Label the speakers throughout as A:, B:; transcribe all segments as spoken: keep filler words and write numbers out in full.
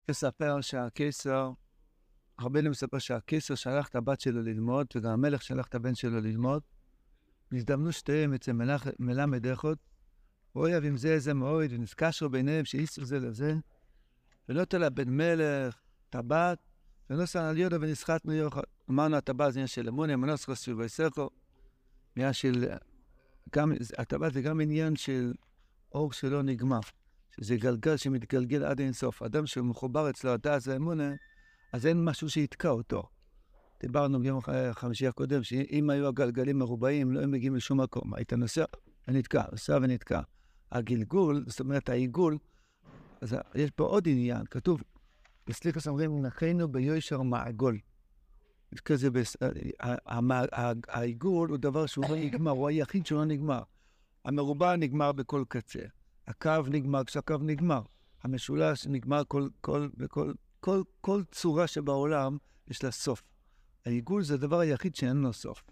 A: מספר שהקיסר, רבנו מספר שהקיסר שלח את הבת שלו ללמוד, וגם המלך שלח את הבן שלו ללמוד. נזדמנו שתיהם אצל מלמד אחד, ואויב עם זה איזה מועד, ונזקשרו ביניהם שאיסו זה לזה, ונותן לה בן מלך, טבעת, ונוסן על יודו ונסחטנו יוחד. אמרנו, הטבעת זה עניין של אמונה, מנוס חסוי ויסכו, עניין של, גם, הטבעת זה גם עניין של אור שלא נגמר, שזה גלגל שמתגלגל עד אין סוף. אדם שמחובר אצלו הדעת זה אמונה, אז אין משהו שיתקע אותו. דיברנו ביום חמישי הקודם, שאם היו הגלגלים מרובעים, לא הם מגיעים לשום מקום. היית נוסע ונתקע, נוסע ונתקע. הגלגול, זאת אומרת העיגול, אז יש פה עוד עניין, כתוב, בסליחה שאומרים, נחנו ביושר מעגול. כזה, העיגול הוא דבר שהוא לא נגמר, הוא היחיד שהוא לא נגמר. המרובע נגמר בכל קצה. הקו נגמר כשהקו נגמר. המשולש נגמר כל, כל, בכל, כל, כל צורה שבעולם יש לה סוף. העיגול זה הדבר היחיד שאין לו סוף.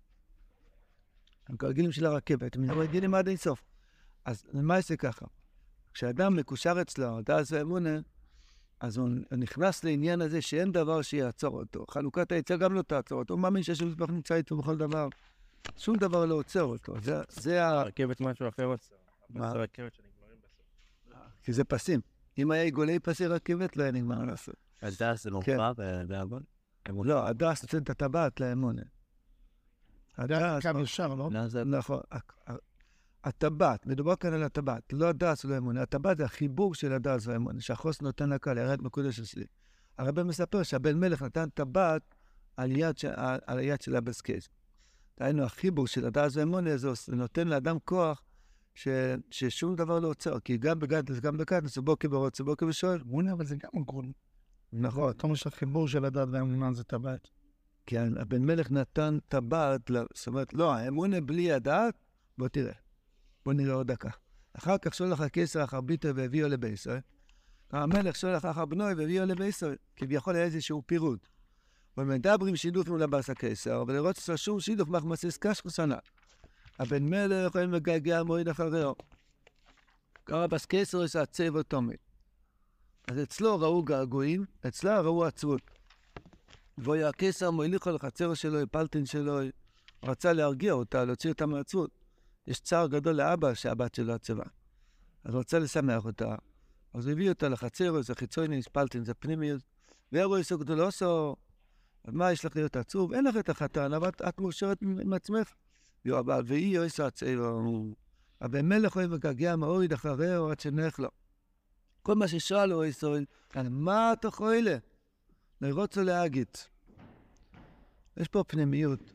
A: הגלגלים של הרכבת, הם רגילים עד אין סוף. אז למה זה ככה? כשאדם מקושר אצלו, דעת ואמונה, אז הוא נכנס לעניין הזה שאין דבר שיעצור אותו. חלוקת היצר גם לא תעצור אותו. הוא מאמין שיש מזבח נמצא איתו בכל דבר. שום דבר לא עוצר אותו. זה, זה ה...
B: הרכבת משהו אחר עוצר. מה? זה הרכבת שנגמרים בסוף.
A: כי זה פסים. אם היה עיגולי פסי רכבת, לא היה נגמר לעשות.
B: הדס זה מורפא והאמון?
A: לא, הדס נותן את הטבעת לאמונה. הדס...
C: קו ישר, לא?
A: נכון. הטבעת, מדובר כאן על הטבעת, לא הדס ולא האמונה. הטבעת זה החיבור של הדס והאמונה, שהחוס נותן לקהל, ירד מקודש אצלי. הרב מספר שהבן מלך נתן טבעת על יד, על היד של הבסקייז. דהיינו, החיבור של הדס והאמונה זה נותן לאדם כוח ש, ששום דבר לא עוצר, כי גם בגדלס, גם בקטנס, בוקר ברוץ, בוקר בשואל.
C: אמונה, אבל זה גם הגול.
A: נכון.
C: אתה אומר שהחיבור של הדס והאמונה זה טבעת.
A: כי הבן מלך נתן טבעת, זאת אומרת, לא, האמונה בלי הדעת, בוא תראה. בוא נראה עוד דקה. אחר כך שולח הקיסר אחר ביטר והביאו לבייסר. המלך שולח אחר בנוי והביאו לבייסר. כביכול היה איזשהו פירוד. ומדברים שידוף מול הבאס הקיסר, ולראות עשה שום שידוף מחמסיס קשקו שנה. הבן מלך יכולים לגגע מועד אחריו. קרא בס קיסר יש עצב אוטומי. אז אצלו ראו געגועים, אצלה ראו עצבות. והוא הקיסר מוליך על החצר שלו, פלטין שלו, רצה להרגיע אותה, להוציא אותה מעצבות. יש צער גדול לאבא שהבת שלו עצבה. אז הוא רוצה לשמח אותה. אז הוא הביא אותה לחצר, זה חיצוני, פלטין, זה פנימיות. והוא יסו גדול עשו, אז מה יש לך להיות עצוב? אין לך את החתן, אבל את מאושרת עם עצמך. והיא יועסה עצבה. הבן מלך הוא מגגע מאוריד אחריה, עד שנך לו. כל מה ששאל הוא יסוריד, מה אתה חוילה? לראות לו להגיד. יש פה פנימיות.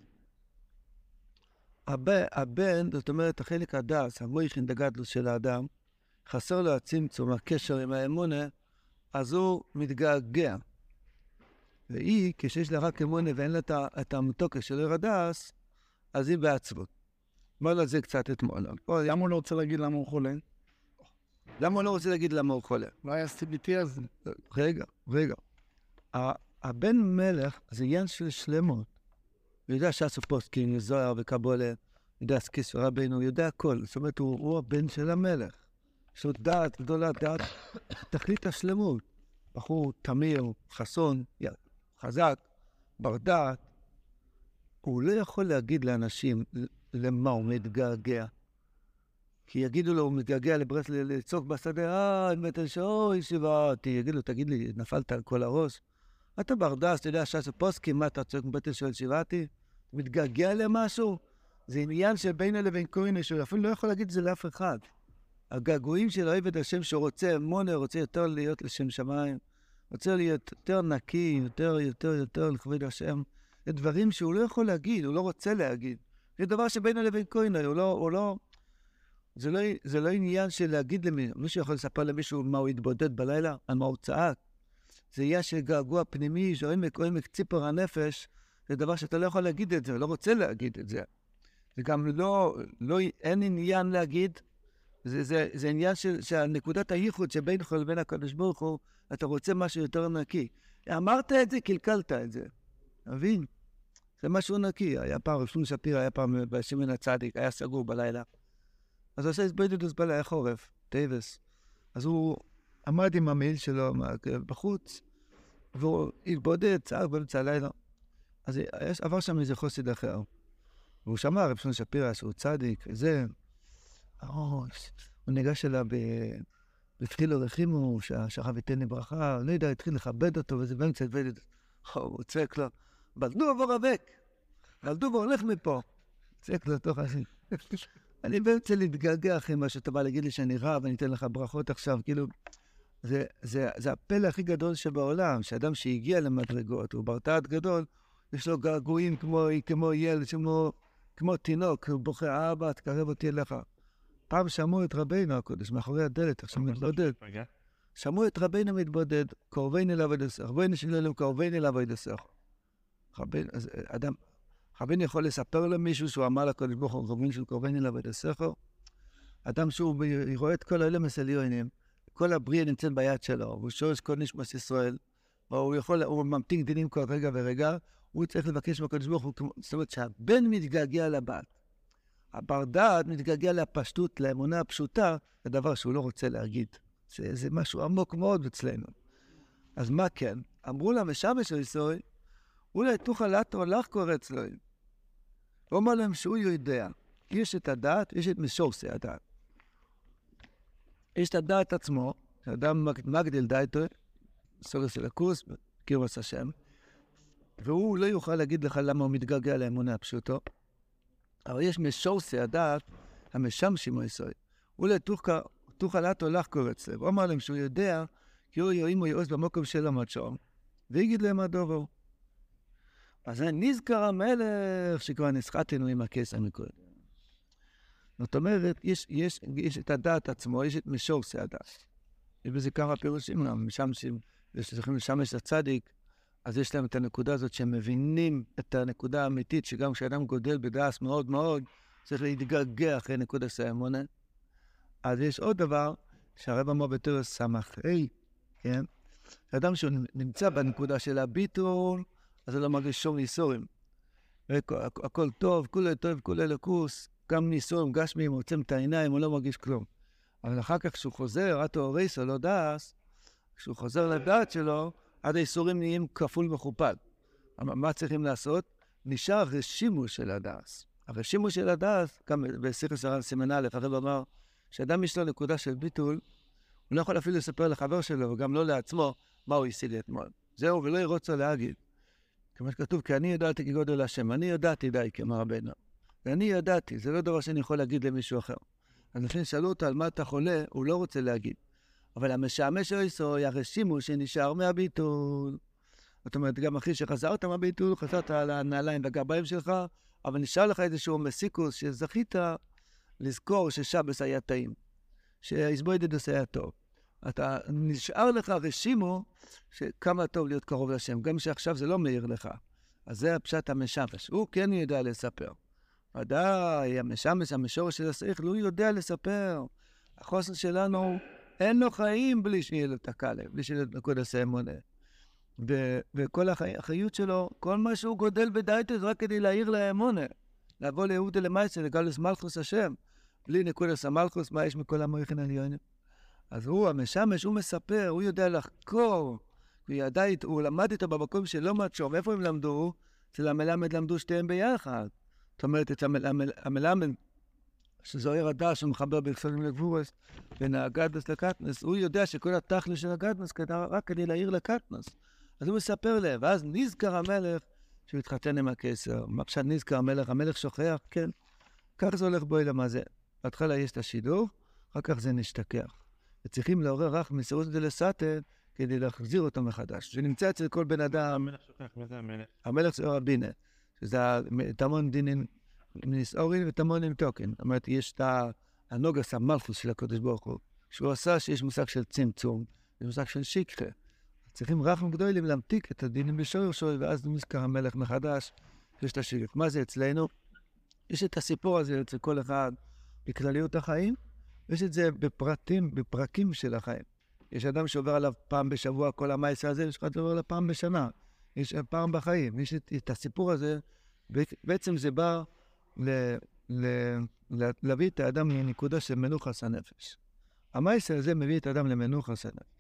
A: הבן, זאת אומרת, החלק הדס, המויכין דגדלוס של האדם, חסר לו הצמצום, הקשר עם האמונה, אז הוא מתגעגע. והיא, כשיש לה רק אמונה ואין לה את המתוקה של עיר הדס, אז היא בעצבות. בוא על זה קצת אתמול.
C: למה הוא לא רוצה להגיד למה הוא חולה?
A: למה הוא לא רוצה להגיד למה הוא חולה?
C: לא היה סטיביטי אז.
A: רגע, רגע. הבן מלך זה עניין של שלמות. הוא יודע שעשו פוסטקין, זוהר וקבולה, יודע סקיס ורבינו, הוא יודע הכל. זאת אומרת, הוא, הוא הבן של המלך. יש לו דעת גדולה, דעת, תכלית השלמות. בחור תמיר, חסון, חזק, בר דעת. הוא לא יכול להגיד לאנשים למה הוא מתגעגע. כי יגידו לו, הוא מתגעגע לברס, לצוק בשדה, אה, באמת על שאוי, שבעתי. יגיד לו, תגיד לי, נפלת על כל הראש? אתה ברדס, אתה יודע שעשו פוסקים, מה אתה צועק מבטל של שבעתי? אתה מתגעגע למשהו? זה עניין של בינה לבין כהן, שהוא אפילו לא יכול להגיד את זה לאף אחד. הגעגועים של העבד השם שהוא רוצה אמונה, רוצה יותר להיות לשם שמיים, רוצה להיות יותר נקי, יותר, יותר, יותר לכבוד השם. זה דברים שהוא לא יכול להגיד, הוא לא רוצה להגיד. זה דבר שבינה לבין כהן, הוא לא, הוא לא, זה לא, זה לא עניין של להגיד למישהו, מישהו יכול לספר למישהו מה הוא התבודד בלילה, על מה הוא צעק. זה עניין של געגוע פנימי, שעומק, עומק ציפור הנפש, זה דבר שאתה לא יכול להגיד את זה, לא רוצה להגיד את זה. זה גם לא, לא, אין עניין להגיד, זה, זה, זה עניין של, שהנקודת הייחוד שבינך לבין הקדוש ברוך הוא, אתה רוצה משהו יותר נקי. אמרת את זה, קלקלת את זה. מבין? זה משהו נקי. היה פעם, רב שלום שפירא, היה פעם בשמן הצדיק, היה סגור בלילה. אז הוא עושה הסבודדוס בלילה, חורף, טייבס. אז הוא עמד עם המעיל שלו בחוץ, והוא התבודד, צעק באמצע הלילה. אז יש, עבר שם איזה חוסד אחר. והוא שמע, רב שמעון שפירא, שהוא צדיק, וזה... הוא ניגש אליו, והתחיל לו רחימו, שהשכב ייתן לי ברכה, לא יודע, התחיל לכבד אותו, וזה באמצע התבודד. הוא צועק לו, בלדוב ורבק, בלדוב והולך מפה. צועק לו תוך השני. אני באמצע להתגעגע אחרי מה שאתה בא להגיד לי שאני רב, ואני אתן לך ברכות עכשיו, כאילו... זה, זה, זה הפלא הכי גדול שבעולם, שאדם שהגיע למדרגות, הוא ברטעת גדול, יש לו געגועים כמו, כמו ילד, כמו, כמו תינוק, הוא בוכה, אבא, תקרב אותי אליך. פעם שמעו את רבינו הקודש, מאחורי הדלת, עכשיו מתבודד. שמעו את רבינו מתבודד, קורבני לעבוד הסך, רבינו שלנו קורבני לעבוד הסך. אדם, רבינו יכול לספר למישהו שהוא אמר לקודש ברוך הוא, רבינו של קורבני לעבוד הסך, אדם שהוא רואה את כל האלה מסליונים, כל הבריאה נמצאת ביד שלו, והוא שורש כל נשמת ישראל, והוא יכול, הוא ממתין דינים כל רגע ורגע, הוא צריך לבקש מהקדוש ברוך הוא, זאת אומרת שהבן מתגעגע לבת. הבר דעת מתגעגע לפשטות, לאמונה הפשוטה, זה דבר שהוא לא רוצה להגיד. זה, זה משהו עמוק מאוד אצלנו. אז מה כן? אמרו לה, משמש של ישראל, אולי תוכל לטו לך קורץ לו. הוא אמר להם שהוא יודע. יש את הדעת, יש את משורסי הדעת. יש את הדעת עצמו, שאדם מגדיל דעתו, סורס של הקורס, קירוס השם, והוא לא יוכל להגיד לך למה הוא מתגעגע לאמונה הפשוטו, אבל יש משורסי הדעת, המשמשים מישראל. אולי תוכל לטו לך קורץ לו. הוא אמר להם שהוא יודע, כי הוא יואים או יעוז במקום שלו מדשום, ויגיד להם הדובר. אז נזכר המלך שכבר נסחטנו עם הכסר מקודם. זאת אומרת, יש, יש, יש את הדעת עצמו, יש את משורסי הדעת. יש בזה כמה פירושים, משמשים, שצריכים לשמש הצדיק, אז יש להם את הנקודה הזאת שהם מבינים את הנקודה האמיתית, שגם כשאדם גודל בדעת מאוד מאוד, צריך להתגעגע אחרי נקודה האמונה. אז יש עוד דבר, שהרב אמר בתורה סמך, היי, כן? האדם שהוא נמצא בנקודה של הביטול, אז הוא לא מרגיש שום ניסורים. הכל טוב, כולי טוב, כולי לקוס, גם ניסורים, גשמים, עוצם את העיניים, הוא לא מרגיש כלום. אבל אחר כך כשהוא חוזר, עד הוריסו, לא דעס, כשהוא חוזר לדעת שלו, עד האיסורים נהיים כפול מכופל. מה צריכים לעשות? נשאר רשימו של הדעס. הרשימו של הדעס, גם בשיחת שרן סימן א', הרב אמר, שאדם יש לו נקודה של ביטול, הוא לא יכול אפילו לספר לחבר שלו, וגם לא לעצמו, מה הוא השיג אתמול. זהו, ולא ירוצה להגיד. כמו שכתוב, כי אני ידעתי כגודל השם, אני ידעתי די, כמר רבנו. ואני ידעתי, זה לא דבר שאני יכול להגיד למישהו אחר. אז לפני שאלו אותו על מה אתה חולה, הוא לא רוצה להגיד. אבל המשעמש או איסו, ירשימו שנשאר מהביטול. זאת אומרת, גם אחרי שחזרת מהביטול, חזרת על הנעליים והגרביים שלך, אבל נשאר לך איזשהו מסיקוס שזכית לזכור ששבס היה טעים, שהסבוידדוס היה טוב. אתה נשאר לך רשימו שכמה טוב להיות קרוב לשם, גם שעכשיו זה לא מאיר לך. אז זה הפשט המשמש. הוא כן יודע לספר. ודאי, המשמש, המשורש של השכל, הוא יודע לספר. החוסן שלנו, אין לו חיים בלי שיהיה לו את הקלב, בלי שיהיה לו את נקודת האמונה. וכל החיות שלו, כל מה שהוא גודל בדייטוס, רק כדי להעיר לאמונה. לבוא ליהודה למייסה, לגלוס מלכוס השם. בלי נקודת המלכוס, מה יש מכל המויכין עליונים? אז הוא, המשמש, הוא מספר, הוא יודע לחקור. הוא ידע, הוא למד איתו במקום שלא מדשום. איפה הם למדו? אצל המלמד למדו שתיהם ביחד. זאת אומרת, את המל, המלמד, שזוהר הדש, הוא מחבר ביחסונים לגבורס, בין הגדנס לקטנס, הוא יודע שכל התכלס של הגדנס רק כדי להעיר לקטנס. אז הוא מספר להם, ואז נזכר המלך שהוא התחתן עם הכסר. מה פשוט נזכר המלך? המלך שוכח, כן. כך זה הולך בו אלמה זה. בהתחלה יש את השידור, אחר כך זה נשתכח. וצריכים לעורר רק מסירות דלסתר כדי להחזיר אותו מחדש. שנמצא אצל כל בן אדם...
B: המלך שוכח, מי זה המלך?
A: המלך זה רבינה, שזה תמון דינין נסעורין ותמון עם טוקן. זאת אומרת, יש את הנוגס המלכוס של הקדוש ברוך הוא, שהוא עשה שיש מושג של צמצום, יש מושג של שיקחה. צריכים רחם גדולים להמתיק את הדינים בשורר שורר, ואז נזכר המלך מחדש, יש את השיקחה. מה זה אצלנו? יש את הסיפור הזה אצל כל אחד בכלליות החיים, ויש את זה בפרטים, בפרקים של החיים. יש אדם שעובר עליו פעם בשבוע כל המייסה הזה, יש אחד שעובר עליו פעם בשנה. יש פעם בחיים. יש את, את הסיפור הזה, בעצם זה בא ל, ל, ל, להביא את האדם לנקודה של מנוחס הנפש. המייסה הזה מביא את האדם למנוחס הנפש.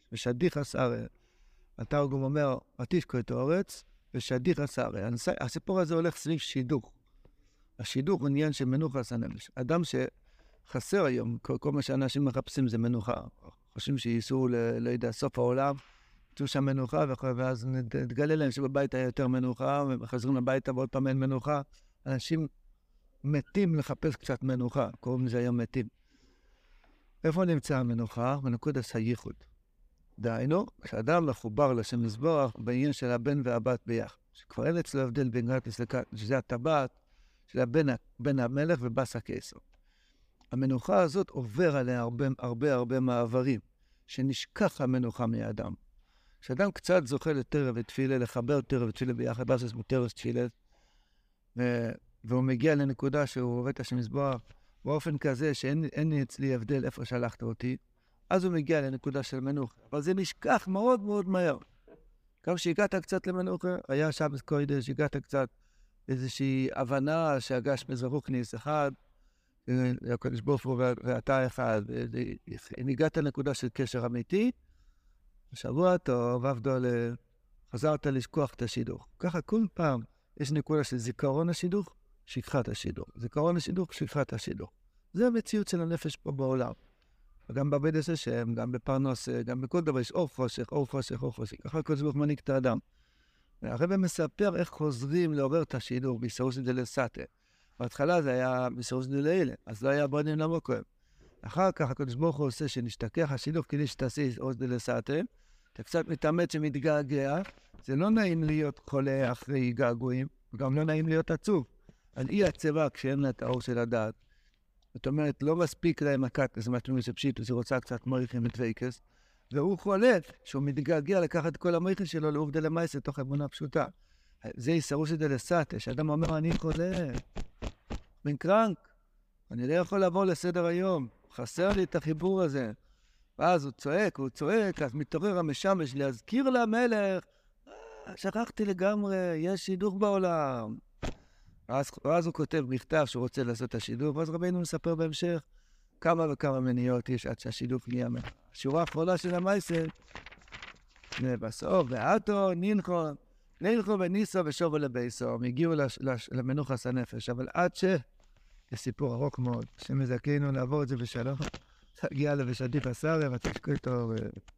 A: ושדיך שרי. התרגום אומר, ותשקו את האורץ, ושדיך שרי. הסיפור הזה הולך סביב שידוך. השידוך הוא עניין של מנוחה הנפש. אדם שחסר היום, כל, כל מה שאנשים מחפשים זה מנוחה. חושבים שייסעו, לא יודע, סוף העולם, יצאו שם מנוחה, ואז נתגלה להם שבבית היה יותר מנוחה, וחזרים הביתה ועוד פעם אין מנוחה. אנשים מתים לחפש קצת מנוחה, קוראים לזה היום מתים. איפה נמצא המנוחה? בנקודת הייחוד. דהיינו, כשאדם מחובר לשם יזבח בעניין של הבן והבת ביחד, שכבר אין אצלו הבדל בין גרטיס לקט, שזה הטבעת של הבן, בן המלך ובס הקיסר. המנוחה הזאת עובר עליה הרבה הרבה הרבה מעברים, שנשכח המנוחה מהאדם. כשאדם קצת זוכה לתרא ותפילה, לחבר תרא ותפילה ביחד, בסס מותרס תפילה, והוא מגיע לנקודה שהוא עובד את השם יזבח, באופן כזה שאין אין אצלי הבדל איפה שלחת אותי, אז הוא מגיע לנקודה של מנוחה. אבל זה נשכח מאוד מאוד מהר. גם שהגעת קצת למנוחה, היה שבס קוידש, הגעת קצת איזושהי הבנה שהגש מזרוקניס אחד, הקדוש ברוך הוא ואתה אחד, אם הגעת לנקודה של קשר אמיתי, שבוע טוב, עבדו ל... חזרת לשכוח את השידוך. ככה כל פעם יש נקודה של זיכרון השידוך, שכחת השידוך. זיכרון השידוך, שכחת השידוך. זה המציאות של הנפש פה בעולם. וגם בעבודת השם, גם בפרנס, גם בכל דבר יש אור חושך, אור חושך, אור חושך. ככה הקדוש ברוך הוא מנהיג את האדם. והרבא מספר איך חוזרים לעורר את השידוך ביסרוס דלסתא. בהתחלה זה היה ביסרוס דלאלה, אז לא היה בונים למקום. אחר כך הקדוש ברוך הוא עושה שנשתכח השידוך כדי שתעשה ביסרוס דלסתא. אתה קצת מתאמץ שמתגעגע, זה לא נעים להיות חולה אחרי געגועים, וגם לא נעים להיות עצוב. על אי הצבע כשאין לה את האור של הדעת. זאת אומרת, לא מספיק להם הקטנס, זאת אומרת, שפשיט, אז היא רוצה קצת מריחים ודוויקס, והוא חולה שהוא מתגעגע לקחת את כל המריחים שלו לעובדה למעשה, תוך אמונה פשוטה. זה יסרוס דלסתא, שאדם אומר, אני חולה, בן קרנק, אני לא יכול לעבור לסדר היום, חסר לי את החיבור הזה. ואז הוא צועק, הוא צועק, אז מתעורר המשמש להזכיר למלך, שכחתי לגמרי, יש שידוך בעולם. ואז, ואז הוא כותב מכתב שהוא רוצה לעשות את השידוך, ואז רבינו מספר בהמשך כמה וכמה מניות יש עד שהשידוך נהיה מלך. השורה האחרונה של המעשה, בסוף, ואתו, נינכו, נינכו וניסו ושובו לביסו, הם הגיעו לש, לש, למנוחת הנפש, אבל עד ש... זה סיפור ארוך מאוד, שמזכינו לעבור את זה בשלום, תגיע לבשדיך השרה ותשקו איתו...